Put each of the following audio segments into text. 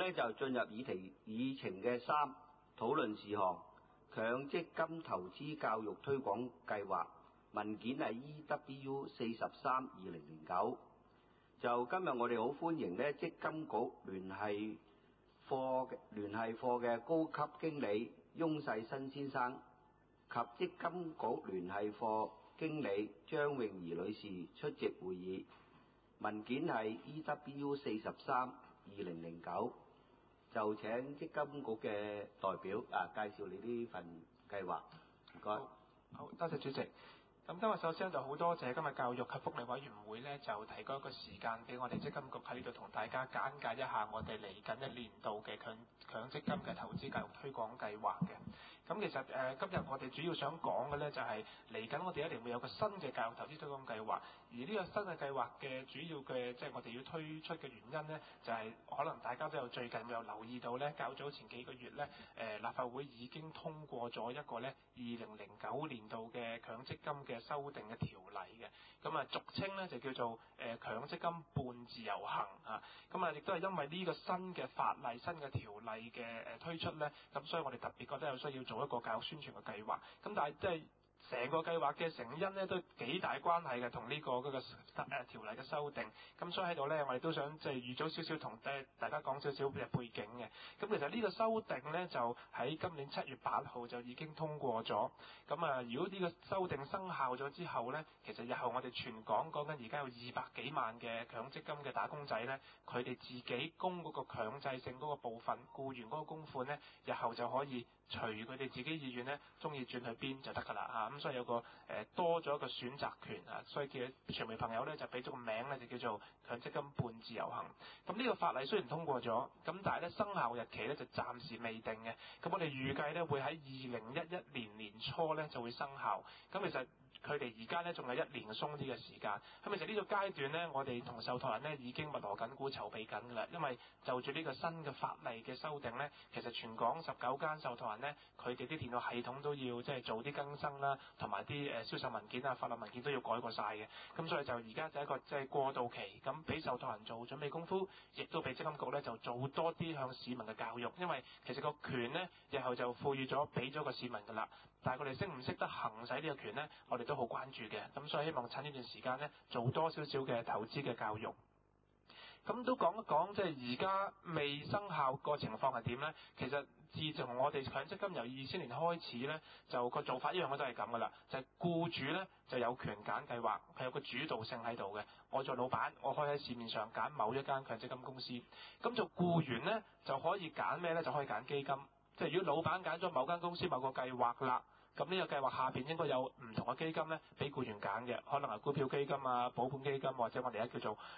咧就進入議程嘅3討論事項，強積金投資教育推廣計劃文件係 EW43/2009。就今日我哋好歡迎咧積金局聯繫課嘅高級經理翁世新先生及積金局聯繫課經理張詠儀女士出席會議。文件係 EW43/2009。就請積金局嘅代表介紹你呢份計劃，唔該。 好，多謝主席。咁今日首先就好多謝今日教育及福利委員會咧，就提供一個時間俾我哋積金局喺呢度同大家簡介一下我哋嚟緊一年度嘅強積金嘅投資教育推廣計劃嘅。咁其實今日我哋主要想講嘅咧就係嚟緊我哋一定會有個新嘅教育投資推廣計劃，而呢個新嘅計劃嘅主要嘅即係我哋要推出嘅原因咧，就係可能大家都有最近有留意到咧，較早前幾個月咧，立法會已經通過咗一個咧2009年度嘅強積金嘅修訂嘅條例嘅，咁俗稱咧就叫做強積金半自由行啊，咁亦都係因為呢個新嘅法例、新嘅條例嘅推出咧，咁所以我哋特別覺得有需要做一個教育宣傳嘅計劃，咁但係即係成個計劃嘅成因咧都幾大關係嘅，同呢個條例嘅修訂。咁所以喺度咧，我哋都想即係預早少少同大家講少少嘅背景嘅。咁其實呢個修訂咧就喺今年7月8號就已經通過咗。咁如果呢個修訂生效咗之後咧，其實日後我哋全港講緊而家有200幾萬嘅強積金嘅打工仔咧，佢哋自己供嗰個強制性嗰個部分僱員嗰個供款咧，日後就可以隨佢哋自己意願咧，中意轉去邊就得㗎啦嚇。咁所以有個多咗一個選擇權啊，所以叫傳媒朋友咧就俾咗個名咧就叫做強積金半自由行。咁呢個法例雖然通過咗，咁但係咧生效日期咧就暫時未定嘅。咁我哋預計咧會喺2011年年初咧就會生效。咁其實佢哋而家咧仲有1年鬆啲嘅時間。咁其實呢個階段咧，我哋同受託人咧已經密鑼緊鼓籌備緊㗎啦。因為就住呢個新嘅法例嘅修訂咧，其實全港19間受託人咧，佢哋啲電腦系統都要即係做啲更新啦，同埋啲銷售文件啊、法律文件都要改過晒嘅。咁所以就而家就一個即係過渡期，咁俾受託人做準備功夫，亦都俾積金局咧就做多啲向市民嘅教育。因為其實個權咧日後就賦予咗俾咗個市民㗎啦，但係佢哋識唔識得行使呢個權咧，我哋都好關注嘅。咁所以希望趁呢段時間咧做多少少嘅投資嘅教育。咁都講一講，即係而家未生效個情況係點呢？其實自從我哋強積金由2000年開始呢，就個做法一樣都係咁噶啦，就係僱主呢就有權揀計劃，係有個主導性喺度嘅。我做老闆，我可以喺市面上揀某一間強積金公司。咁做僱員呢，就可以揀咩呢？就可以揀基金。即係如果老闆揀咗某間公司某個計劃啦，咁呢個計劃下邊應該有唔同嘅基金咧，俾僱員揀嘅，可能係股票基金啊、保本基金或者我哋而家叫做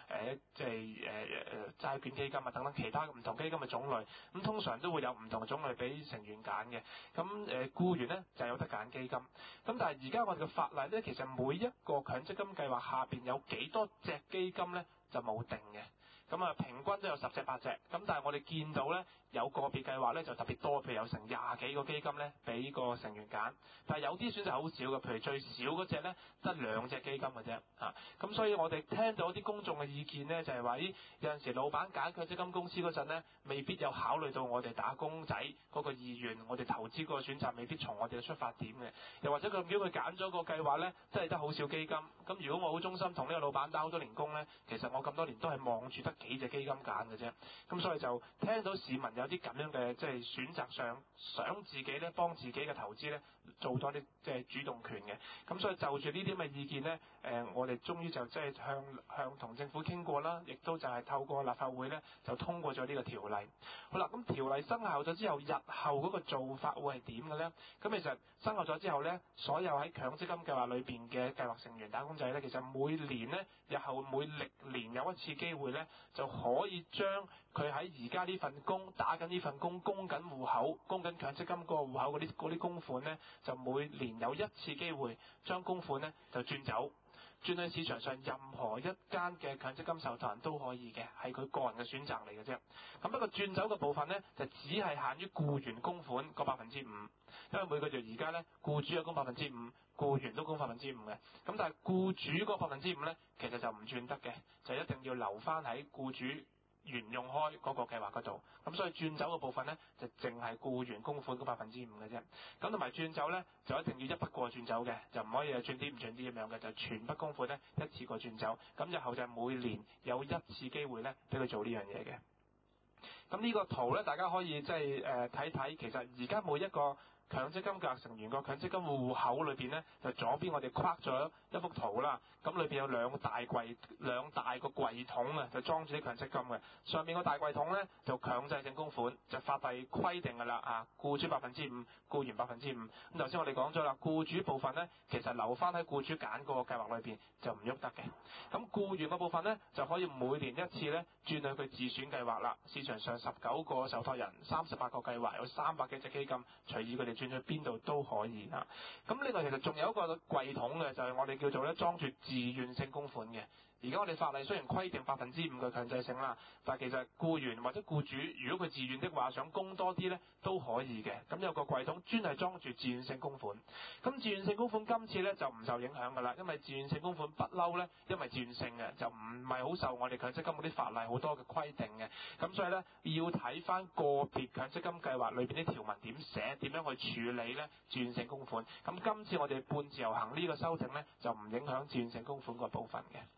債券基金啊等等其他唔同基金嘅種類。咁通常都會有唔同嘅種類俾成員揀嘅。咁僱員咧就有得揀基金。咁但係而家我哋嘅法例咧，其實每一個強積金計劃下邊有幾多隻基金咧就冇定嘅。咁平均都有10隻8隻。咁但係我哋見到咧有個別計劃咧就特別多，譬如有成20幾個基金咧俾個成員揀。但係有啲選擇好少嘅，譬如最少嗰隻咧得2隻基金嘅啫。咁所以我哋聽到啲公眾嘅意見咧，就係話有陣時老闆揀強積金公司嗰陣咧，未必有考慮到我哋打工仔嗰個意願，我哋投資嗰個選擇未必從我哋嘅出發點嘅。又或者如果佢揀咗個計劃咧，真係得好少基金。咁如果我好忠心同呢個老闆打好多年工咧，其實我咁多年都係望住得幾隻基金揀嘅啫。咁所以就聽到市民有啲咁樣嘅即係選擇上想自己咧幫自己嘅投資咧做多啲即係主動權嘅。咁所以就住呢啲咁嘅意見咧，我哋終於就即係向同政府傾過啦，亦都就係透過立法會咧就通過咗呢個條例。好啦，咁條例生效咗之後，日後嗰個做法會係點嘅咧？咁其實生效咗之後咧，所有喺強積金計劃裏邊嘅計劃成員打工仔咧，其實每年咧日後每歷年有一次機會咧，就可以將佢喺而家呢份工打緊呢份工供緊戶口、供緊強積金嗰個戶口嗰啲供款咧，就每年有一次機會將供款咧就轉走，轉去市場上任何一間嘅強積金受託人都可以嘅，係佢個人嘅選擇嚟嘅啫。咁不過轉走嘅部分咧，就只係限於僱員供款個5%，因為每個月而家咧僱主有供5%，僱員都供5%嘅。咁但係僱主嗰5%咧，其實就唔轉得嘅，就一定要留翻喺僱主沿用開嗰個計劃嗰度。咁所以轉走嘅部分咧就淨係僱員供款嗰5%嘅啫。咁同埋轉走咧就一定要一筆過轉走嘅，就唔可以轉啲唔轉啲咁樣嘅，就全筆供款咧一次過轉走。咁日後就係每年有1次機會咧俾佢做呢樣嘢嘅。咁呢個圖咧，大家可以即係睇睇，其實而家每一個強積金計劃成員個強積金戶口裏邊咧，就左邊我哋框咗一幅圖啦。咁裏邊有兩大個櫃桶啊，就裝住啲強積金嘅。上面個大櫃桶咧就強制性供款，就法例規定㗎啦啊，僱主5%，僱員5%。咁頭先我哋講咗啦，僱主部分咧其實留翻喺僱主揀嗰個計劃裏邊就唔喐得嘅。咁僱員個部分咧就可以每年一次咧轉去佢自選計劃啦。市場上19個受託人，38個計劃，有300幾隻基金，隨意佢哋轉去邊度都可以啊。咁另外其實仲有一個櫃桶嘅，就係我哋叫做咧裝住自願性供款嘅。而家我哋法例雖然規定5%嘅強制性啦，但係其實僱員或者僱主如果佢自願的話想供多啲咧都可以嘅。咁有個櫃桶專係裝住自願性供款。咁自願性供款今次咧就唔受影響㗎啦，因為自願性供款不嬲咧，因為自願性嘅就唔係好受我哋強積金嗰啲法例好多嘅規定嘅。咁所以咧要睇翻個別強積金計劃裏邊啲條文點寫，點樣去處理咧自願性供款。咁今次我哋半自由行呢個修訂咧就唔影響自願性供款個部分嘅。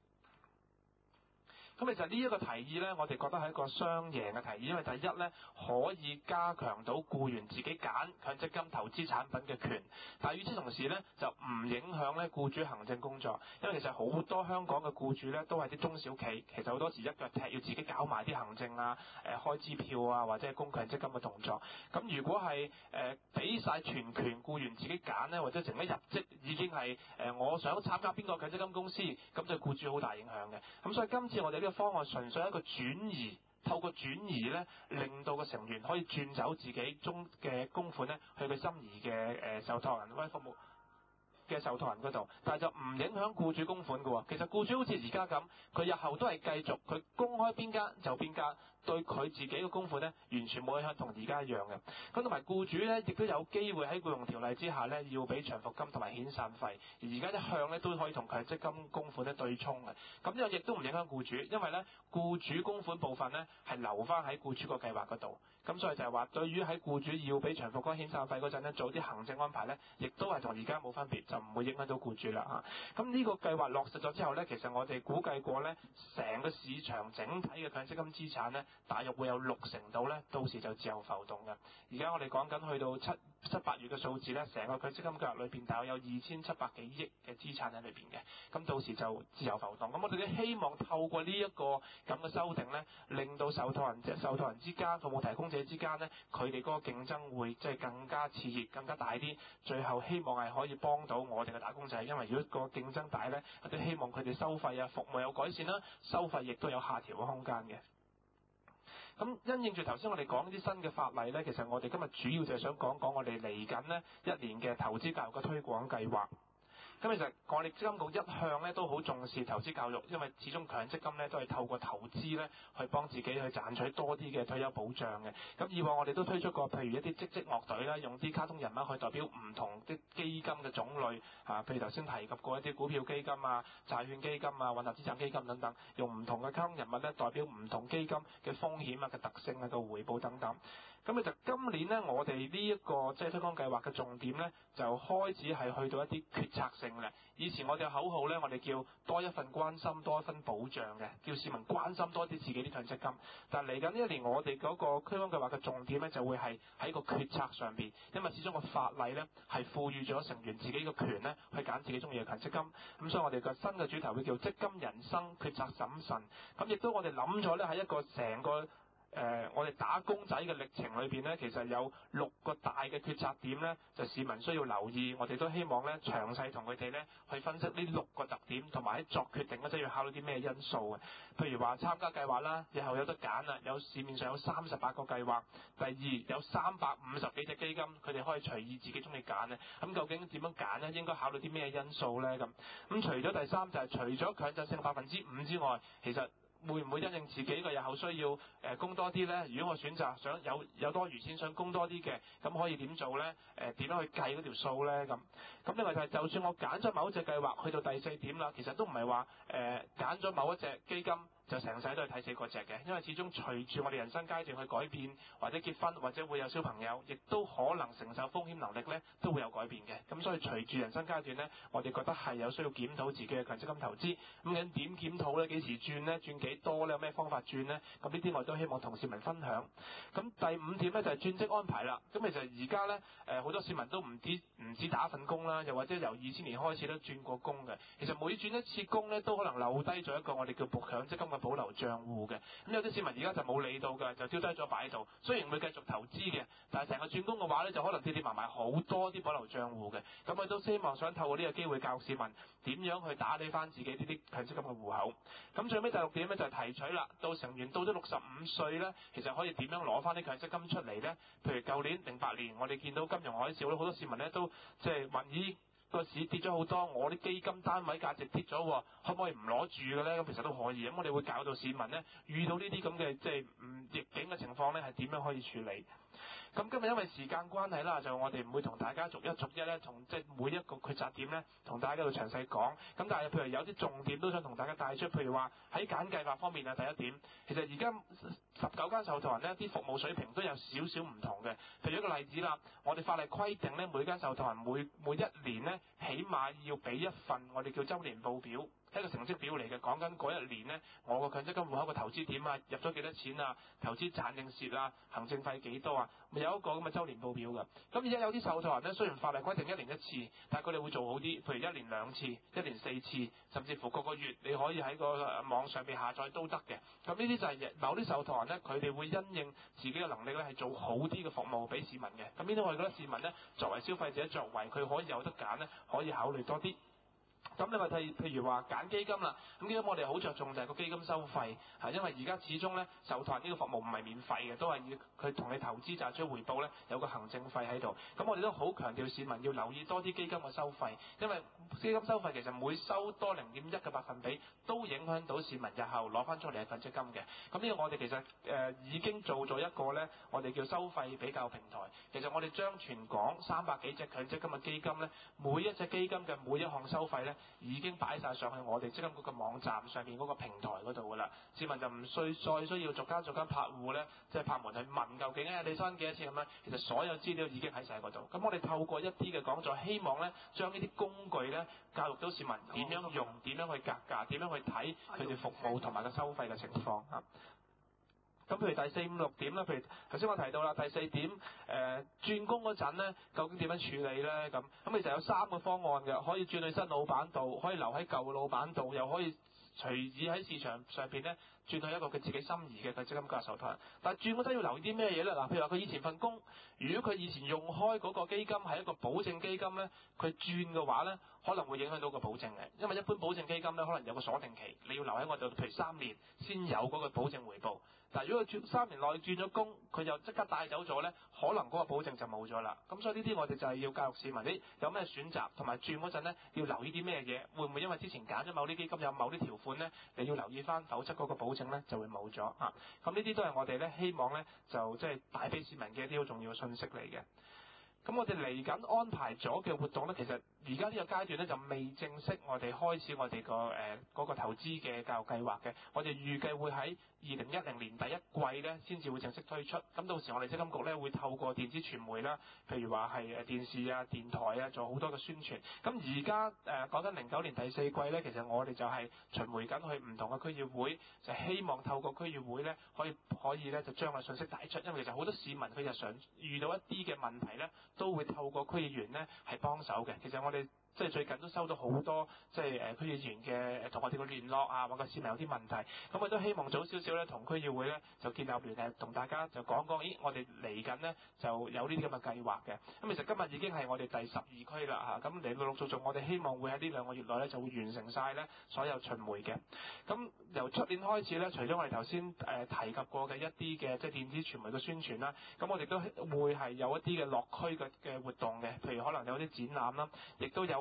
咁其實呢一個提議呢，我哋覺得係一個雙贏嘅提議，因為第一呢，可以加強到僱員自己揀強積金投資產品嘅權，但係與此同時呢，就唔影響呢僱主行政工作，因為其實好多香港嘅僱主呢，都係啲中小企，其實好多時一腳踢要自己搞埋啲行政啊、開支票啊或者係供強積金嘅動作。咁如果係俾晒全權僱員自己揀呢，或者成一入職已經係我想參加邊個強積金公司，咁對僱主好大影響嘅。咁所以今次我哋呢個方案純粹係一個轉移，透過轉移咧，令到個成員可以轉走自己中嘅供款咧，去佢心儀嘅受託人或者服務嘅受託人嗰度，但係就唔影響僱主供款嘅喎。其實僱主好似而家咁，佢日後都係繼續佢公開邊間就邊間，對佢自己嘅供款咧完全冇影響，同而家一樣嘅。咁同埋僱主咧，亦都有機會喺僱傭條例之下咧，要俾長服金同埋遣散費。而而家一向咧都可以同強積金供款咧對沖嘅。咁呢個亦都唔影響僱主，因為咧僱主供款部分咧係留翻喺僱主個計劃嗰度。咁所以就係話，對於喺僱主要俾長服金遣散費嗰陣咧，做啲行政安排咧，亦都係同而家冇分別，就唔會影響到僱主啦嚇。咁呢個計劃落實咗之後咧，其實我哋估計過咧，成個市場整體嘅強積金資產咧，大約會有60%度咧，到時就自由浮動嘅。而家我哋講緊去到七八月嘅數字咧，成個強積金計劃裏邊大約有2700幾億嘅資產喺裏邊嘅。咁到時就自由浮動。咁我哋都希望透過呢一個咁嘅修訂咧，令到受託人之間、服務提供者之間咧，佢哋嗰個競爭會即係更加熾熱、更加大啲。最後希望係可以幫到我哋嘅打工仔，因為如果個競爭大咧，我哋希望佢哋收費啊、服務有改善啦，收費亦都有下調嘅空間嘅。咁因應住頭先我哋講啲新嘅法例咧，其實我哋今日主要就係想講講我哋嚟緊呢1年嘅投資教育嘅推廣計劃。咁其實我哋積金局一向咧都好重視投資教育，因為始終強積金咧都係透過投資咧去幫自己去賺取多啲嘅退休保障嘅。咁以往我哋都推出過，譬如一啲積積樂隊啦，用啲卡通人物去代表唔同啲基金嘅種類嚇，譬如頭先提及過一啲股票基金啊、債券基金啊、混合資產基金等等，用唔同嘅卡通人物咧代表唔同基金嘅風險啊、嘅特性啊、嘅回報等等。咁其實今年咧，我哋呢一個即係推廣計劃嘅重點咧，就開始係去到一啲決策性咧。以前我哋嘅口號咧，我哋叫多一份關心，多一分保障嘅，叫市民關心多啲自己啲強積金。但係嚟緊呢一年，我哋嗰個推廣計劃嘅重點咧，就會係喺個決策上邊，因為始終個法例咧係賦予咗成員自己嘅權咧，去揀自己中意嘅強積金。咁所以我哋個新嘅主題會叫積金人生決策審慎。咁亦都我哋諗咗咧，喺一個成個我哋打工仔嘅歷程裏邊呢，其實有6個大嘅決策點呢，就市民需要留意。我哋都希望呢，詳細同佢哋呢去分析呢6個特點，同埋喺作決定嗰陣要考慮啲咩因素嘅。譬如話參加計劃啦，日後有得揀啦，有市面上有38個計劃。第二有350幾隻基金，佢哋可以隨意自己中意揀呢。咁究竟點樣揀呢？應該考慮啲咩因素呢？咁除咗第三就係除咗強制性5%之外，其實會唔會因應自己嘅日後需要供多啲呢？如果我選擇想有多餘錢想供多啲嘅，咁可以點做呢？點樣去計嗰條數呢？咁另外就算我揀咗某一隻計劃，去到第4點啦，其實都唔係話揀咗某一隻基金就成世都係睇死嗰隻嘅，因為始終隨住我哋人生階段去改變，或者結婚，或者會有小朋友，亦都可能承受風險能力咧都會有改變嘅。咁所以隨住人生階段咧，我哋覺得係有需要檢討自己嘅強積金投資。咁究竟點檢討咧？幾時轉咧？轉幾多咧？有咩方法轉咧？咁呢啲我都希望同市民分享。咁第5點咧就係轉職安排啦。咁其實而家咧好多市民都唔止打份工啦，又或者由2000年開始都轉過工嘅。其實每轉一次工咧，都可能留低咗一個我哋叫強積金嘅保留帳戶嘅。咁有啲市民而家就冇理到嘅，就丟低咗擺喺度。雖然會繼續投資嘅，但係成個轉工嘅話咧，就可能跌埋好多啲保留帳戶嘅。咁我都希望想透過呢個機會教市民點樣去打理翻自己呢啲強積金嘅戶口。咁最尾第6點咧就係提取啦，到成員到咗65歲咧，其實可以點樣攞翻啲強積金出嚟咧？譬如舊年08年，我哋見到金融海嘯咧，好多市民咧都即係問咦，個市跌咗好多，我啲基金單位價值跌咗，可唔可以唔攞住嘅咧？咁其實都可以。咁我哋會教到市民咧，遇到呢啲咁嘅即係逆境嘅情況咧，係點樣可以處理？咁今日因為時間關係啦，就我哋唔會同大家逐一咧，同即係每一個抉擇點咧，同大家喺度詳細講。咁但係譬如有啲重點都想同大家帶出，譬如話喺揀計劃方面啊，第一點，其實而家19間受託人呢啲服務水平都有少少唔同嘅。譬如一個例子啦，我哋法例規定咧，每間受託人每一年咧，起碼要俾一份我哋叫週年報表。一個成績表嚟嘅，講緊嗰一年呢，我個強積金戶口個投資點啊，入咗幾多錢啊，投資賺定蝕啊，行政費幾多啊，咪有一個咁嘅週年報表嘅。咁而家有啲受託人呢，雖然法例規定1年1次，但係佢哋會做好啲，譬如1年2次、1年4次，甚至乎個個月你可以喺個網上邊下載都得嘅。咁呢啲就係某啲受託人呢，佢哋會因應自己嘅能力呢，係做好啲嘅服務俾市民嘅。咁呢啲我哋覺得市民呢，作為消費者，作為佢可以有得揀呢，可以考慮多啲。咁你話譬如話揀基金啦，咁基金我哋好着重就係個基金收費，因為而家始終咧受託人呢個服務唔係免費嘅，都係要佢同你投資賺取回報咧，有個行政費喺度。咁我哋都好強調市民要留意多啲基金嘅收費，因為基金收費其實每收多0.1嘅百分比，都影響到市民日後攞翻出嚟嘅強積金嘅。咁呢個我哋其實已經做咗一個咧，我哋叫收費比較平台。其實我哋將全港300幾隻強積金嘅基金咧，每一隻基金嘅每一項收費咧，已經擺晒上去我哋積金局嘅網站上面嗰個平台嗰度噶啦，市民就唔再需要逐間拍戶咧，即係拍門去問究竟你收緊幾多錢咁樣。其實所有資料已經喺晒嗰度。咁我哋透過一啲嘅講座，希望咧將呢啲工具咧教育到市民點樣用、點樣去格價、點樣去睇佢哋服務同埋個收費嘅情況嚇。咁譬如第4、5、6點啦，譬如頭先我提到啦，第4點轉工嗰陣咧，究竟點樣處理咧？咁其實有3個方案嘅，可以轉去新老闆度，可以留喺舊老闆度，又可以隨意喺市場上邊咧轉去一個佢自己心儀嘅強積金計劃受託人。但係轉嗰陣要留意啲咩嘢咧？嗱，譬如話佢以前份工，如果佢以前用開嗰個基金係一個保證基金咧，佢轉嘅話咧，可能會影響到個保證嘅。因為一般保證基金咧，可能有個鎖定期，你要留喺我度，譬如3年先有嗰個保證回報。但係如果佢3年內轉咗工，佢就即刻帶走咗咧，可能嗰個保證就冇咗啦。咁所以呢啲我哋就係要教育市民有咩選擇，同埋轉嗰陣咧要留意啲咩嘢，會唔會因為之前揀咗某啲基金有某啲條款咧，你要留意翻，否則嗰個保證咧就會冇咗嚇。咁呢啲都係我哋咧希望咧就即係帶俾市民嘅一啲好重要嘅信息嚟嘅。咁我哋嚟緊安排咗嘅活動咧，其實而家呢個階段咧就未正式我哋開始我哋嗰個投資嘅教育計劃嘅。我哋預計會喺2010年第一季咧先至會正式推出。咁到時我哋積金局咧會透過電子傳媒啦，譬如話係電視啊、電台啊，做好多嘅宣傳。咁而家講緊09年第4季咧，其實我哋就係巡迴緊去唔同嘅區議會，就希望透過區議會咧可以咧就將個信息帶出。因為其實好多市民佢日常遇到一啲嘅問題咧，都會透過區議員咧係幫手嘅。其實我哋即係最近都收到好多即係區議員嘅同我哋嘅聯絡啊，或者市民有啲問題，咁我都希望早少少咧同區議會咧就建立聯繫，同大家就講講，咦，我哋嚟緊咧就有呢啲咁嘅計劃嘅。咁其實今日已經係我哋第12區啦嚇，咁陸陸續續我哋希望會喺呢2個月內咧就會完成晒咧所有巡迴嘅。咁由出年開始咧，除咗我哋頭先提及過嘅一啲嘅即係電子傳媒嘅宣傳啦，咁我哋都會係有一啲嘅落區嘅活動嘅，譬如可能有啲展覽啦，亦都有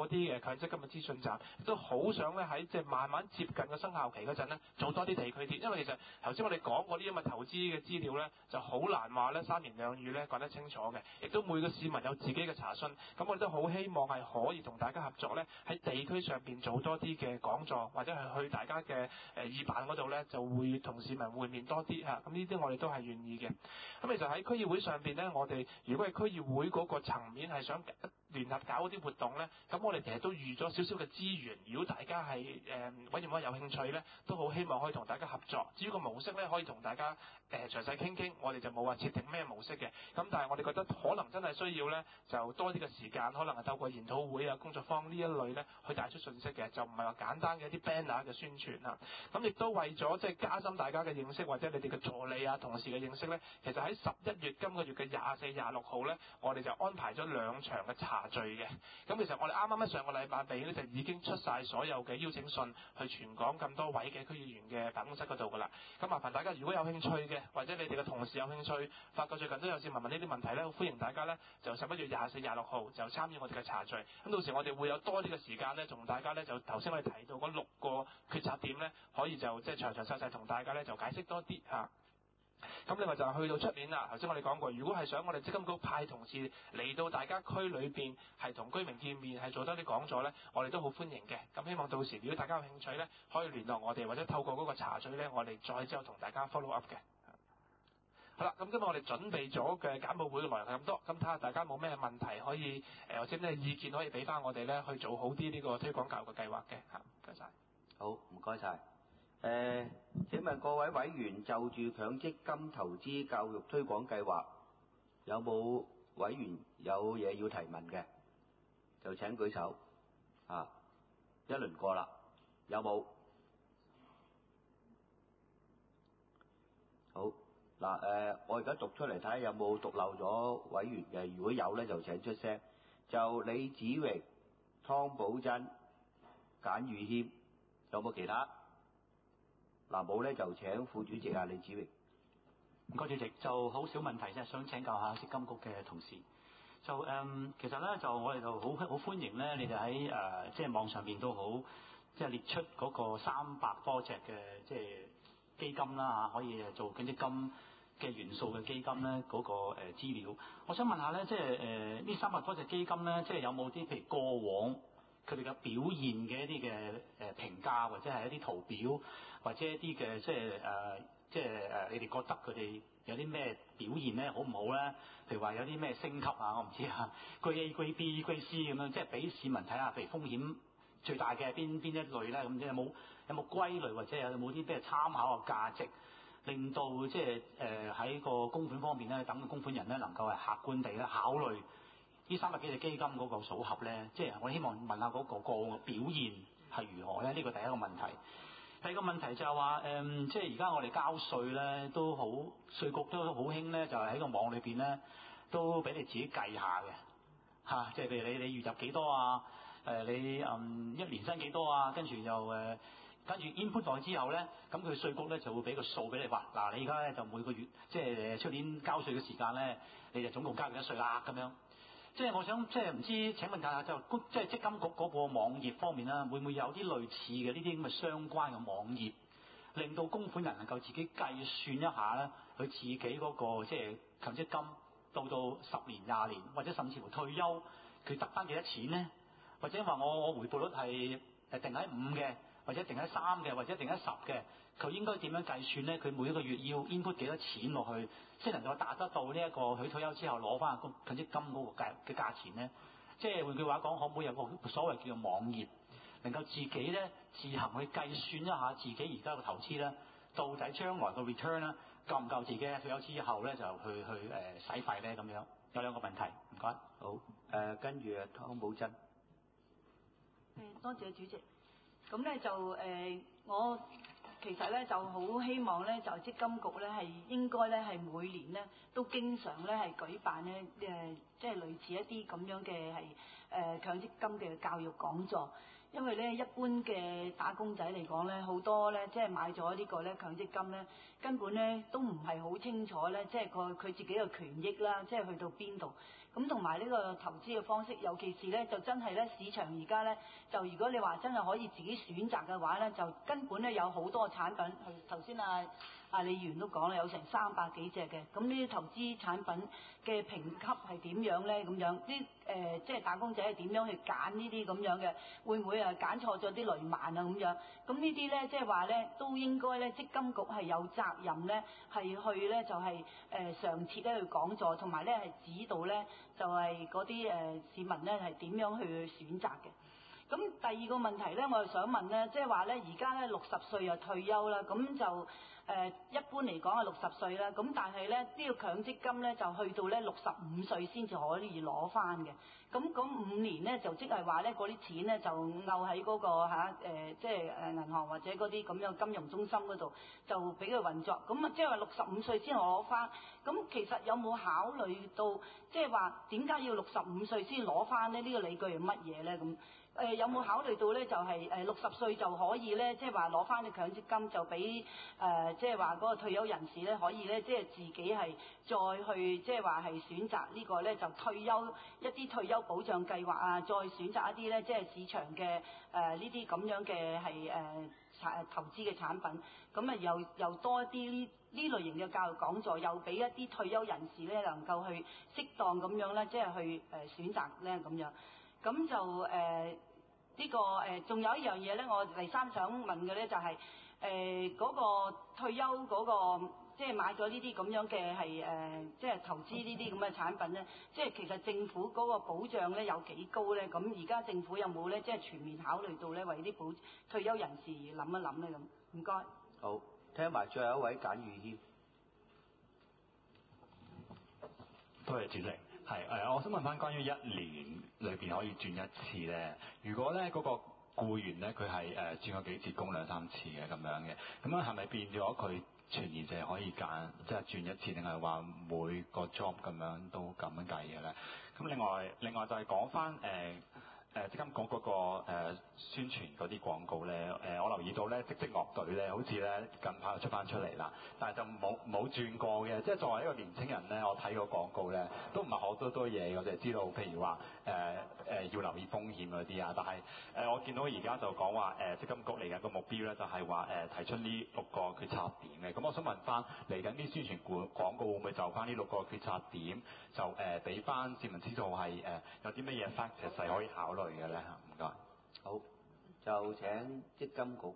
嗰啲強積金嘅資訊站，都好想咧喺即係慢慢接近個生效期嗰陣咧，做多啲地區啲，因為其實頭先我哋講嗰啲咁嘅投資嘅資料咧，就好難話咧三言兩語咧講得清楚嘅，亦都每個市民有自己嘅查詢，咁我哋都好希望係可以同大家合作咧，喺地區上邊做多啲嘅講座，或者係去大家嘅議辦嗰度咧，就會同市民會面多啲嚇，咁呢啲我哋都係願意嘅。咁其實喺區議會上邊咧，我哋如果係區議會嗰個層面係想聯合搞嗰啲活動咧，咁我哋其實都預咗少少嘅資源。如果大家係委員會有興趣咧，都好希望可以同大家合作。至於個模式咧，可以同大家詳細傾傾。我哋就冇話設定咩模式嘅。咁但係我哋覺得可能真係需要咧，就多啲嘅時間，可能係透過研討會啊、工作坊呢一類咧，去帶出信息嘅，就唔係話簡單嘅一啲 banner 嘅宣傳啊。咁亦都為咗即係加深大家嘅認識，或者你哋嘅助理啊、同事嘅認識咧，其實喺11月今個月嘅24、26號咧，我哋就安排咗2場嘅茶聚嘅。咁其實我哋啱啱喺上個禮拜尾咧，就已經出晒所有嘅邀請信去全港咁多位嘅區議員嘅辦公室嗰度㗎啦。咁麻煩大家如果有興趣嘅，或者你哋嘅同事有興趣，發覺最近都有市民問呢啲問題咧，歡迎大家咧就11月24、26號就參與我哋嘅茶聚。咁到時我哋會有多啲嘅時間咧，同大家咧就頭先我哋提到嗰6個決策點咧，可以就即係詳細同大家咧就解釋多啲嚇。咁另外就係去到出年啦，頭先我哋講過，如果係想我哋積金局派同事嚟到大家區裏邊係同居民見面，係做多啲講座咧，我哋都好歡迎嘅。咁希望到時如果大家有興趣咧，可以聯絡我哋，或者透過嗰個茶水咧，我哋再之後同大家 follow up 嘅。好啦，咁今日我哋準備咗嘅簡報會嘅內容係咁多，咁睇下大家冇咩問題可以或者咩意見可以俾翻我哋咧，去做好啲呢個推廣教育嘅計劃嘅嚇。唔該晒。 好，唔該晒。請問各位委員就住強積金投資教育推廣計劃，有冇委員有嘢要提問嘅？就請舉手。一輪過啦，有冇？好，嗱，我而家讀出嚟睇下有冇讀漏咗委員嘅，如果有咧就請出聲。就李子榮、湯寶珍、簡宇謙，有冇其他？嗱，冇咧就請副主席李子榮。 唔該，主席，就好少問題啫，想請教下積金局嘅同事。就其實咧就我哋就好歡迎咧，你哋喺即係網上邊都好，即係列出嗰個300多隻嘅即係基金啦嚇，可以做緊積金嘅元素嘅基金咧嗰個資料。我想問下咧，即係呢300多隻基金咧，即係有冇啲譬如過往佢哋嘅表現嘅一啲嘅評價，或者係一啲圖表，或者一啲嘅即係你哋覺得佢哋有啲咩表現咧好唔好咧？譬如話有啲咩升級啊，我唔知啊，Grade A、Grade B、Grade C 咁樣，即係俾市民睇下，譬如風險最大嘅係邊一類咧？咁即係有冇歸類，或者有冇啲咩參考嘅價值，令到即係喺個供款方面咧，等供款人咧能夠係客觀地咧考慮呢300幾隻基金嗰個組合咧，即係我希望問下嗰個表現係如何咧？呢個第一個問題。第二個問題就係話即係而家我哋交稅咧都好，稅局都好興咧，就係喺個網裏邊咧都俾你自己計下嘅嚇，即係譬如你月入幾多啊？你一年薪幾多啊？跟住又跟住 input 落去之後咧，咁佢稅局咧就會俾個數俾你話，嗱你而家咧就每個月即係出年交稅嘅時間咧，你就總共交幾多稅啦咁樣。即係我想即係唔知請問下就即係積金局嗰個網頁方面啦，會唔會有啲類似嘅呢啲咁嘅相關嘅網頁，令到供款人能夠自己計算一下咧，佢自己嗰個即係強積金到10年、20年，或者甚至乎退休，佢得翻幾多錢咧？或者話我回報率係定喺5嘅，或者定喺3嘅，或者定喺10嘅，佢應該點樣計算咧？佢每一個月要 input 幾多錢落去，先能夠達得到呢一個佢退休之後攞翻個強積金嗰個嘅價錢咧？即係換句話講，可唔可以有個所謂叫做網頁，能夠自己咧自行去計算一下自己而家嘅投資咧，到底將來個 return 咧夠唔夠自己退休之後咧就去使費咧咁樣？有2個問題，唔該。 好，跟住湯寶珍。 多謝主席。咁咧就我其實咧就好希望咧就積金局咧係應該咧係每年咧都經常咧係舉辦咧即係類似一啲咁樣嘅係強積金嘅教育講座。 因為咧一般嘅打工仔嚟講咧，好多咧即係買咗呢個咧強積金咧，根本咧都唔係好清楚咧，即係佢自己嘅權益啦，即係去到邊度。咁同埋呢個投資嘅方式，尤其是咧就真係咧市場而家咧，就如果你話真係可以自己選擇嘅話咧，就根本咧有好多產品，頭先李議員都講啦，有成300幾隻嘅。咁呢啲投資產品嘅評級係點樣咧？咁樣啲即係打工仔係點樣去揀呢啲咁樣嘅？會唔會揀錯咗啲雷曼啊咁樣？咁呢啲咧即係話咧都應該咧積金局係有責任咧，係去咧就係常設咧去講座，同埋咧係指導咧就係嗰啲市民咧係點樣去選擇嘅。咁第二個問題咧，我就想問咧，即係話咧而家咧60歲就退休啦，咁就一般嚟講係60歲啦，咁但係咧呢個強積金咧就去到咧65歲先至可以攞翻嘅。咁5年咧就即係話咧嗰啲錢咧就摳喺嗰個即係銀行或者嗰啲咁樣金融中心嗰度就俾佢運作。咁啊即係話65歲先攞翻。咁其實有冇考慮到即係話點解要65歲先攞翻咧？呢個理據係乜嘢咧？咁有冇考慮到咧？就係60歲就可以咧，即係話攞翻啲強積金就俾即係話嗰個退休人士咧，可以咧即係自己係再去即係話係選擇呢個咧就一啲退休保障計劃啊，再選擇一啲咧即係市場嘅呢啲咁樣嘅係投資嘅產品，咁啊又多一啲呢類型嘅教育講座，又俾一啲退休人士咧能夠去適當咁樣咧，即係去選擇咧咁樣。咁就呢個仲有一樣嘢咧，我第三想問嘅咧就係嗰個退休嗰個，即係買咗呢啲咁樣嘅係即係投資呢啲咁嘅產品咧，即係其實政府嗰個保障咧有幾高咧？咁而家政府有冇咧即係全面考慮到咧為啲退休人士諗一諗咧咁？唔該。 好，聽埋最後一位簡裕謙。 多謝主席。我想問翻關於1年裏邊可以轉一次咧，如果咧嗰個僱員咧佢係轉過幾次工2-3次嘅咁樣嘅，咁樣係咪變咗佢全年就係可以揀即係轉一次，定係話每個 job 咁樣都咁樣計嘅咧？咁另外就係講翻積金局嗰個宣傳嗰啲廣告咧，我留意到咧積積樂隊咧，好似咧近排又出翻出嚟啦，但係就冇轉過嘅。即係作為一個年青人咧，我睇個廣告咧都唔係好多嘢，我就係知道，譬如話要留意風險嗰啲啊。但係我見到而家就講話積金局嚟緊個目標咧，就係話提出呢6個決策點嘅。咁我想問翻嚟緊啲宣傳廣告會唔會就翻呢6個決策點，就俾翻市民知道係有啲乜嘢 factors 係可以考慮嘅咧？唔該。 好，就請積金局。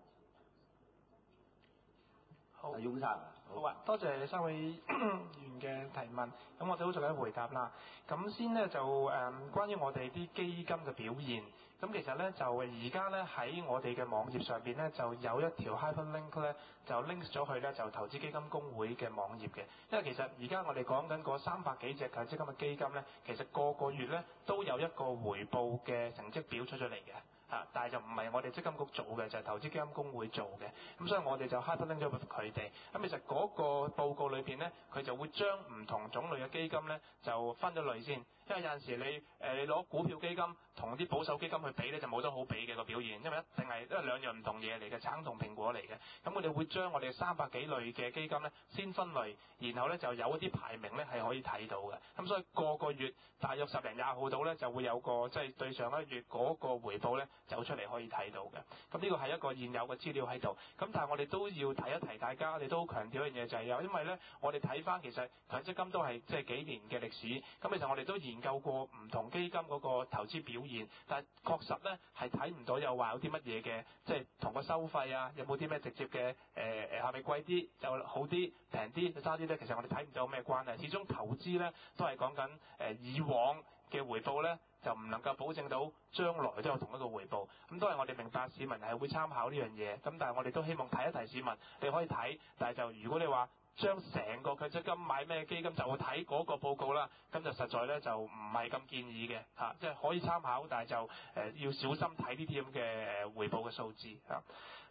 好， 雍生。 好啊，多謝3位議員嘅提問。咁我哋都做緊回答啦。咁先咧就關於我哋啲基金嘅表現。咁其實咧就而家咧喺我哋嘅網頁上邊咧就有一條 hyperlink 咧就 link 咗去咧就投資基金公會嘅網頁嘅。因為其實而家我哋講緊嗰300幾隻強積金嘅基金咧，其實個月咧都有一個回報嘅成績表出咗嚟嘅。但係就唔係我哋積金局做嘅，就係投資基金公會做嘅。咁所以我哋就 hyperlink 咗俾佢哋。咁其實嗰個報告裏邊咧，佢就會將唔同種類嘅基金咧就分咗類先。因為有陣時你攞股票基金同啲保守基金去比咧，就冇得好比嘅個表現，因為一定係兩樣唔同嘢嚟嘅，橙同蘋果嚟嘅。咁我哋會將我哋300幾類嘅基金咧先分類，然後咧就有一啲排名咧係可以睇到嘅。咁所以個月大約10零20號到咧就會有個即係對上一月嗰個回報咧走出嚟可以睇到嘅。咁呢個係一個現有嘅資料喺度。咁但係我哋都要提一提大家，我哋都強調一樣嘢就係因為咧我哋睇翻其實強積金都係即係幾年嘅歷史。咁其實我哋都研究過唔同基金嗰個投資表現，但係確實咧係睇唔到有話有啲乜嘢嘅，即係同個收費啊，有冇啲咩直接嘅係咪貴啲就好啲，平啲就差啲咧？其實我哋睇唔到有咩關係。始終投資咧都係講緊以往嘅回報咧，就唔能夠保證到將來都有同一個回報。咁都係我哋明白市民係會參考呢樣嘢。咁但係我哋都希望提一提市民，你可以睇，但係就如果你話將成個強積金買咩基金就會睇嗰個報告啦，咁就實在咧就唔係咁建議嘅即係可以參考，但係就要小心睇呢啲咁嘅回報嘅數字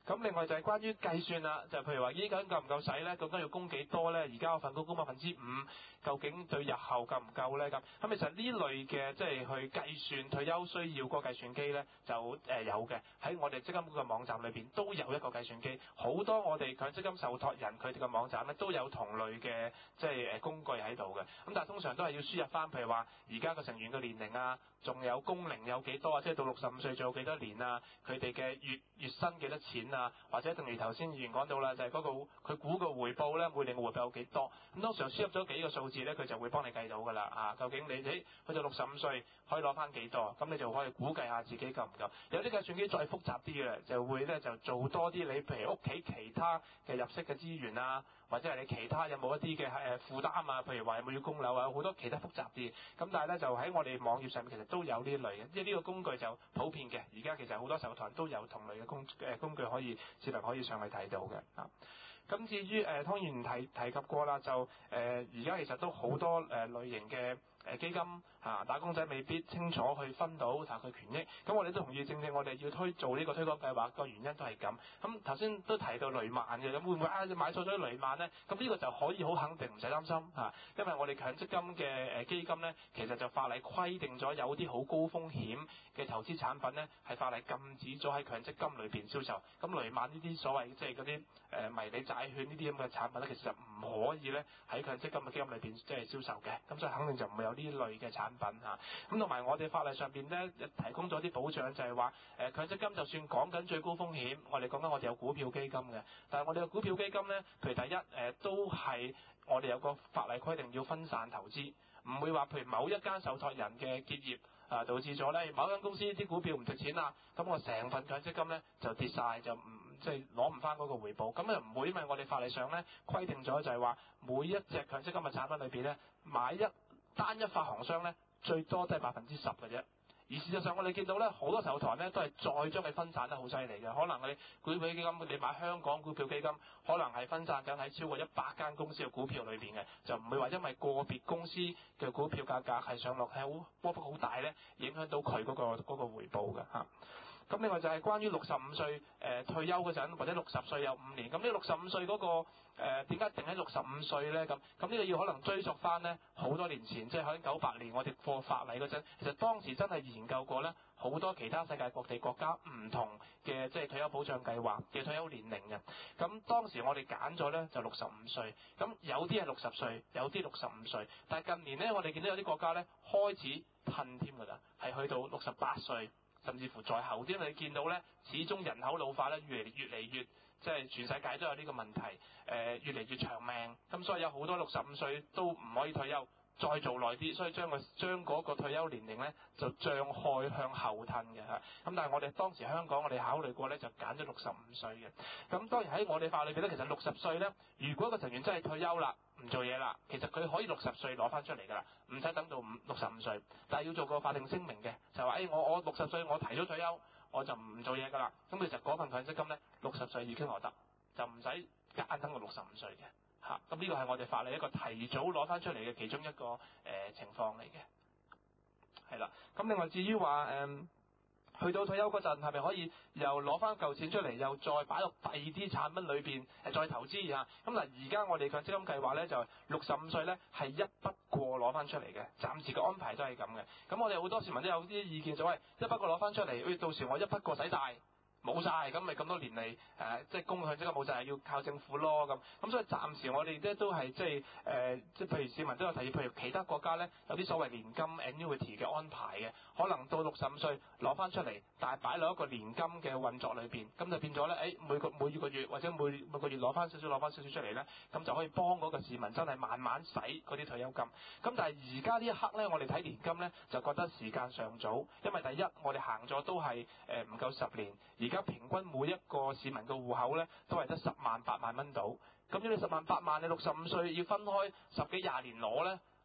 咁另外就係關於計算啦，就譬如話依家夠唔夠使咧？究竟要供幾多咧？而家我份工供5%，究竟對日後夠唔夠咧？咁其實呢類嘅即係去計算退休需要嗰個計算機咧，就有嘅，喺我哋積金局嘅網站裏邊都有一個計算機。好多我哋強積金受託人佢哋嘅網站咧都有同類嘅即係工具喺度嘅。咁但係通常都係要輸入翻，譬如話而家個成員嘅年齡啊，仲有工齡有幾多啊？即係到65歲仲有幾多年啊？佢哋嘅月薪幾多錢啊？或者正如頭先議員講到啦，就係嗰個佢估個回報咧，每年嘅回報有幾多？咁通常輸入咗幾個數字咧，佢就會幫你計到㗎啦。究竟你去到65歲可以攞翻幾多？咁你就可以估計下自己夠唔夠。有啲計算機再複雜啲嘅，就會咧就做多啲你譬如屋企其他嘅入息嘅資源啊，或者係你其他有冇一啲嘅負擔啊，譬如話有冇要供樓啊，好多其他複雜啲。咁但係咧就喺我哋網頁上面其實都有呢類嘅，即係呢個工具就普遍嘅。而家其實好多受託人都有同類嘅工具可以市民可以上去睇到嘅啊。咁至於湯議員提及過啦，就而家其實都好多類型嘅基金打工仔未必清楚去分到佢權益。咁我哋都同意，正我哋要做呢個推廣計劃個原因都係咁。咁頭先都提到雷曼嘅，咁會唔會買錯咗雷曼呢？咁呢個就可以好肯定，唔使擔心因為我哋強積金嘅基金呢，其實就法例規定咗有啲好高風險嘅投資產品呢，係法例禁止咗喺強積金裏邊銷售。咁雷曼呢啲所謂即係嗰啲迷你債券呢啲咁嘅產品呢，其實唔可以呢喺強積金嘅基金裏邊即係銷售嘅。咁所以肯定就唔會有呢類嘅產品咁同埋我哋法例上邊咧提供咗啲保障，就係話強積金就算講緊最高風險，我哋講緊我哋有股票基金嘅，但係我哋嘅股票基金咧，譬如第一都係我哋有個法例規定要分散投資，唔會話譬如某一間受託人嘅結業導致咗咧某間公司啲股票唔值錢啦，咁我成份強積金咧就跌晒，就唔即係攞唔翻嗰個回報，咁啊唔會，因為我哋法例上咧規定咗就係話每一隻強積金嘅產品裏邊咧買單一發行商咧最多都係10%嘅啫，而事實上我哋見到咧好多受託人咧都係再將佢分散得好犀利嘅，可能你股票基金你買香港股票基金，可能係分散緊喺超過100間公司嘅股票裏邊嘅，就唔會話因為個別公司嘅股票價格係上落係好波幅好大咧，影響到佢嗰個回報嘅嚇。咁另外就係關於65歲退休嗰陣，或者60歲有5年，咁呢65歲嗰個點解定喺65歲咧？咁呢個要可能追溯翻咧好多年前，即係喺98年我哋過法例嗰陣，其實當時真係研究過咧好多其他世界各地國家唔同嘅即係退休保障計劃嘅退休年齡嘅。咁當時我哋揀咗咧就65歲，咁有啲係60歲，有啲65歲，但係近年咧我哋見到有啲國家咧開始褪添㗎啦，係去到68歲。甚至乎在後啲，因為你見到咧，始終人口老化咧，越嚟越即係全世界都有呢個問題，越嚟越長命，咁所以有好多65歲都唔可以退休，再做耐啲，所以將嗰個退休年齡咧就將開向後褪嘅嚇。咁但係我哋當時香港我哋考慮過咧，就揀咗65歲嘅。咁當然喺我哋法裏邊咧，其實60歲咧，如果個成員真係退休啦，唔做嘢啦，其實佢可以60歲攞翻出嚟㗎啦，唔使等到65歲，但係要做個法定聲明嘅，就話我60歲我提早退休，我就唔做嘢㗎啦。咁其實嗰份強積金咧60歲已經攞得，就唔使夾硬等到65歲嘅。咁呢個係我哋法例一個提早攞翻出嚟嘅其中一個情況嚟嘅，係啦。咁另外至於話去到退休嗰陣係咪可以又攞翻嚿錢出嚟，又再擺落第二啲產品裏邊再投資嚇？咁嗱，而家我哋強積金計劃咧就65歲咧係一筆過攞翻出嚟嘅，暫時嘅安排都係咁嘅。咁我哋好多市民都有啲意見就係一筆過攞翻出嚟，到時我一筆過使晒。冇晒，咁咪咁多年嚟即係公強積金冇晒，要靠政府咯咁所以暫時我哋咧都係即係譬如市民都有提議，譬如其他國家咧有啲所謂年金 annuity 嘅安排嘅，可能到65歲攞翻出嚟，但係擺落一個年金嘅運作裏邊，咁就變咗咧每個月或者每個月攞翻少少出嚟咧，咁就可以幫嗰個市民真係慢慢使嗰啲退休金。咁但係而家呢一刻咧，我哋睇年金咧就覺得時間尚早，因為第一我哋行咗都係唔夠10年，而家平均每一個市民嘅戶口咧都係得10萬8萬蚊到，咁如果你10萬8萬，你65歲要分開10幾20年攞咧，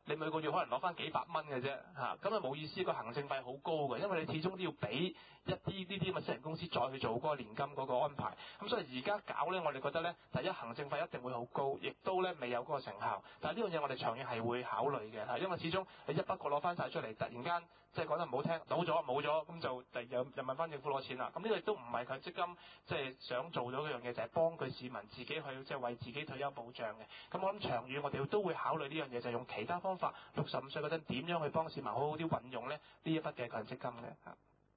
你每個月可能攞翻幾百蚊嘅啫嚇，咁啊冇意思，個行政費好高嘅，因為你始終都要俾一啲呢啲咁嘅私人公司再去做嗰個年金嗰個安排。咁所以而家搞咧，我哋覺得咧，第一行政費一定會好高，亦都咧未有嗰個成效。但係呢樣嘢我哋長遠係會考慮嘅嚇，因為始終你一筆過攞翻晒出嚟，突然間即係講得唔好聽，倒咗冇咗，咁就又問翻政府攞錢啦。咁呢個亦都唔係強積金即係想做到嗰樣嘢，就係幫佢市民自己去即係為自己退休保障嘅。咁我諗長遠我哋都會考慮呢樣嘢，就係用其他方法，65歲嗰陣點樣去幫市民好好啲運用咧呢一筆嘅強積金嘅嚇。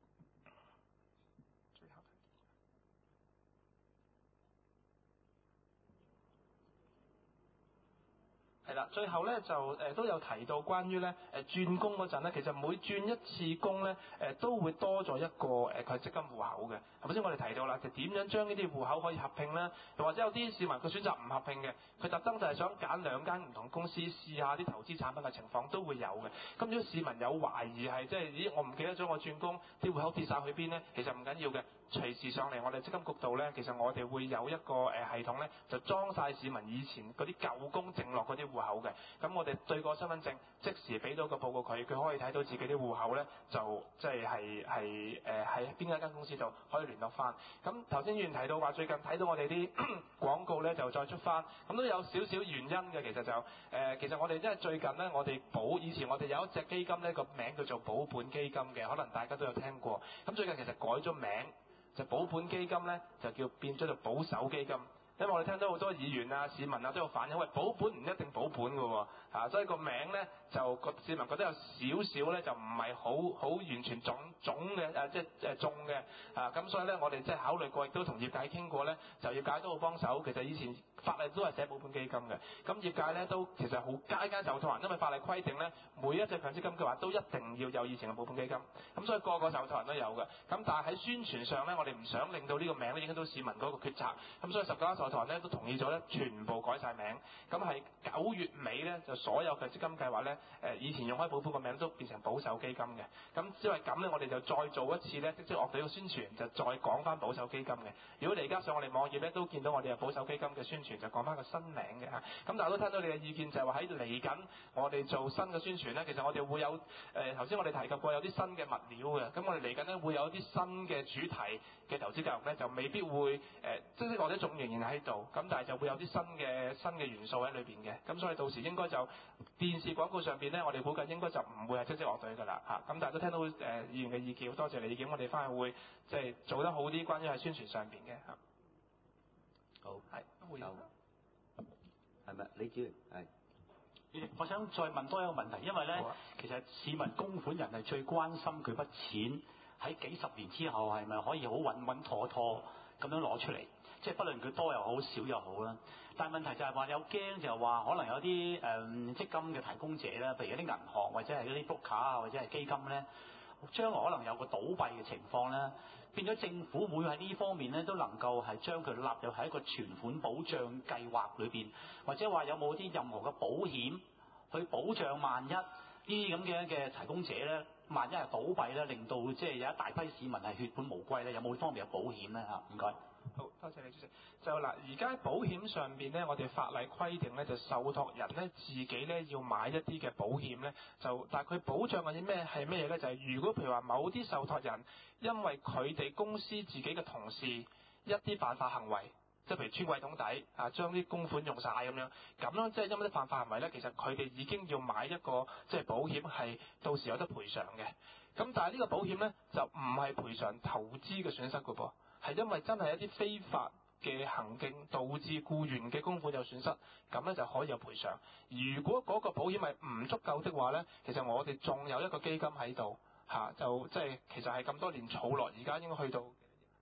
係啦，最後咧就都有提到關於咧轉工嗰陣咧，其實每轉一次工咧都會多咗一個強積金戶口嘅。頭先我哋提到啦，就點樣將呢啲戶口可以合併咧？又或者有啲市民佢選擇唔合併嘅，佢特登就係想揀兩間唔同公司試下啲投資產品嘅情況都會有嘅。咁如果市民有懷疑係即係咦我唔記得咗我轉工啲戶口跌晒去邊咧，其實唔緊要嘅，隨時上嚟我哋積金局度咧，其實我哋會有一個系統咧，就裝晒市民以前嗰啲舊工剩落嗰啲戶口嘅。咁我哋對個身份證即時俾到個報告佢可以睇到自己啲戶口咧，就即係喺邊一間公司度可以聯絡翻。咁頭先議員提到話最近睇到我哋啲廣告咧就再出翻，咁都有少少原因嘅。其實就其實我哋因為最近咧我哋以前我哋有一隻基金咧個名叫做保本基金嘅，可能大家都有聽過。咁最近其實改咗名，就保本基金咧就叫變咗做保守基金。因為我哋聽到好多議員啊、市民啊都有反映，喂保本唔一定保本㗎喎，所以個名咧就個市民覺得有少少咧就唔係好完全總嘅即係中嘅咁所以咧我哋即係考慮過，亦都同業界傾過咧，就業界都好幫手。其實以前法例都係寫保本基金嘅，咁業界咧都其實好間受託人，因為法例規定咧每一隻強積金嘅話都一定要有以前嘅保本基金，咁所以個受託人都有嘅。咁但係喺宣傳上咧，我哋唔想令到呢個名咧影響到市民嗰個決策，咁所以19間受託人咧都同意咗咧，全部改晒名。咁係9月尾咧，就所有強積金計劃咧，以前用開保本個名都變成保守基金嘅。咁因為咁咧，我哋就再做一次咧，即樂隊嘅宣傳，就再講翻保守基金嘅。如果你而家上我哋網頁咧，都見到我哋有保守基金嘅宣傳，就講翻個新名嘅嚇。咁大家都聽到你嘅意見，就係話喺嚟緊我哋做新嘅宣傳咧，其實我哋會有頭先我哋提及過有啲新嘅物料嘅。咁我哋嚟緊咧會有啲新嘅主題嘅投資教育咧，就未必會即係或者仲仍然喺度。咁但係就會有啲新嘅元素喺裏邊嘅，咁所以到時應該就電視廣告上邊咧，我哋估計應該就唔會係積樂隊㗎啦嚇。咁大家都聽到議員嘅意見，多謝你意見，我哋翻去會即係做得好啲，關於喺宣傳上邊嘅嚇。 好， 會有係咪？李子係。 我想再問多一個問題，因為咧，其實市民供款人係最關心佢筆錢喺幾十年之後係咪可以好穩妥妥咁樣攞出嚟。即係不論佢多又好少又好啦，但係問題就係話有驚就係話可能有啲積金嘅提供者咧，譬如有啲銀行或者係嗰啲 broker 啊或者係基金咧，將來可能有個倒閉嘅情況咧，變咗政府會喺呢方面咧都能夠係將佢納入喺一個存款保障計劃裏邊，或者話有冇啲任何嘅保險去保障萬一呢啲咁嘅提供者咧，萬一係倒閉咧，令到即係有一大批市民係血本無歸咧，有冇呢方面嘅保險咧嚇？唔該。 好，多謝你主席。就嗱，而家保險上邊咧，我哋法例規定咧，就受託人咧自己咧要買一啲嘅保險咧，就但係佢保障嗰啲咩係咩嘢咧？就係如果譬如話某啲受託人因為佢哋公司自己嘅同事一啲犯法行為，即係譬如穿櫃桶底啊，將啲供款用晒咁樣即係因為啲犯法行為咧，其實佢哋已經要買一個即係保險，係到時有得賠償嘅。咁但係呢個保險咧就唔係賠償投資嘅損失㗎噃。係因為真係一啲非法嘅行徑導致僱員嘅供款有損失，咁咧就可以有賠償。如果嗰個保險係唔足夠的話咧，其實我哋仲有一個基金喺度就即係其實係咁多年儲落，而家應該去到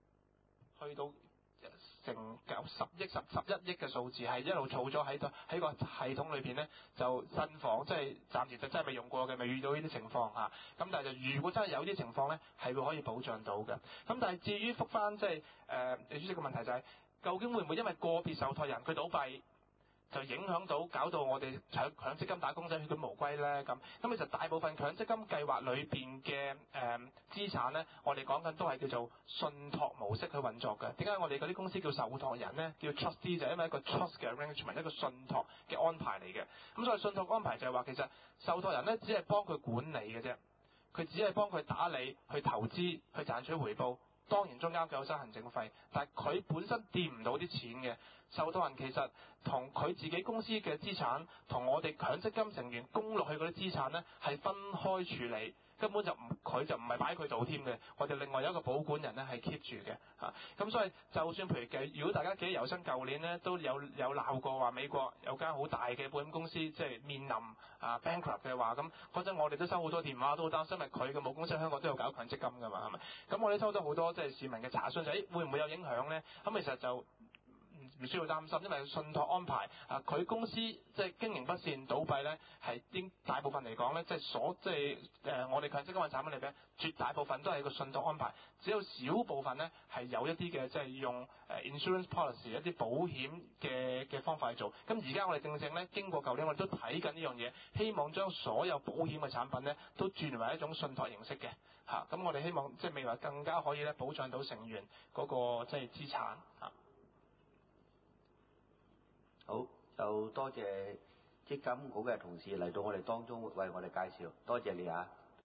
成10億、11億嘅數字，係一路儲咗喺度喺個系統裏邊咧，就慎防即係暫時就真係未用過嘅，未遇到呢啲情況嚇。咁但係就如果真係有啲情況咧，係會可以保障到嘅。咁但係至於覆翻即係李主席嘅問題就係，究竟會唔會因為個別受託人佢倒閉， 就影響到搞到我哋強積金打工仔血本無歸咧？咁其實大部分強積金計劃裏邊嘅資產咧，我哋講緊都係叫做信託模式去運作嘅。點解我哋嗰啲公司叫受託人咧？叫 trustee 就係因為一個 trust 嘅 arrangement， 一個信託嘅安排嚟嘅。咁所以信託安排就係話其實受託人咧只係幫佢管理嘅啫，佢只係幫佢打理、去投資、去賺取回報。當然中間佢有收行政費，但係佢本身掂唔到啲錢嘅。受託人其實同佢自己公司嘅資產同我哋強積金成員供落去嗰啲資產咧係分開處理，根本就佢就唔係擺佢度添嘅。我哋另外有一個保管人咧係 keep 住嘅嚇。咁所以就算譬如如果大家記得猶新舊年咧都有鬧過話美國有間好大嘅保險公司即係面臨bankrupt 嘅話，咁嗰陣我哋都收好多電話，都好擔心，因為佢嘅母公司喺香港都有搞強積金㗎嘛，係咪？咁我哋收到好多即係市民嘅查詢就會唔會有影響咧？咁其實就唔需要擔心，因為信託安排佢公司即係經營不善倒閉咧，係應大部分嚟講咧，我哋強積金嘅產品裏邊，絕大部分都係一個信託安排，只有少部分咧係有一啲嘅即係用insurance policy 一啲保險嘅方法去做。咁而家我哋正正咧經過舊年我哋都睇緊呢樣嘢，希望將所有保險嘅產品咧都轉為一種信託形式嘅嚇。咁我哋希望即係未來更加可以咧保障到成員嗰個即係資產嚇。 好，就多謝積金局嘅同事嚟到我哋當中為我哋介紹，多謝你啊！